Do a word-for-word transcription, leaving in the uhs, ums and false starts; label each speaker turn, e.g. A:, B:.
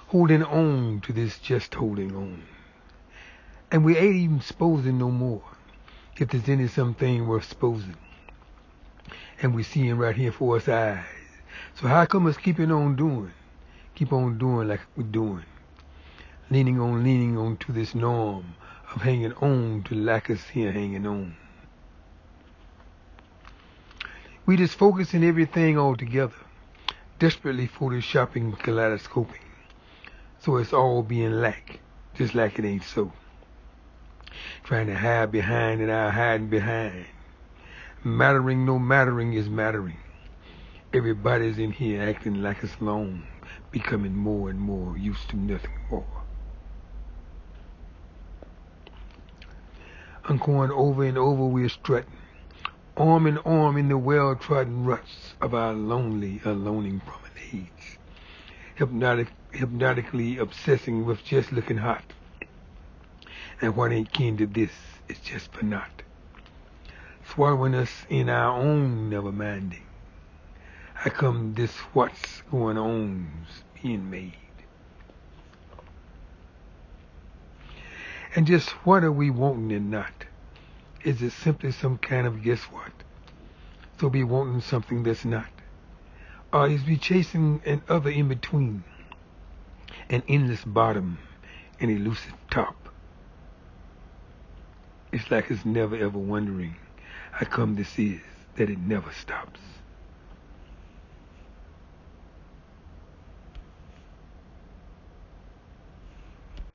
A: holding on to this just holding on. And we ain't even supposing no more, if there's any something worth supposing. And we seeing right here for us eyes. So how come us keeping on doing? Keep on doing like we're doing. Leaning on, leaning on to this norm of hanging on to like us here hanging on. We just focusing everything all together, desperately photoshopping, kaleidoscoping, so it's all being lack, just like it ain't so. Trying to hide behind and out hiding behind. Mattering, no mattering is mattering. Everybody's in here acting like it's long, becoming more and more used to nothing more. I'm going over and over we're strutting, arm in arm in the well-trodden ruts of our lonely, aloning promenades, hypnotic, hypnotically obsessing with just looking hot. And what ain't kin to this is just for naught, swallowing us in our own never-minding. How come this what's going on's being made? And just what are we wanting and not? Is it simply some kind of guess what? So be wanting something that's not? Or is we chasing an other in between? An endless bottom, an elusive top? It's like it's never ever wondering how come this is that it never stops.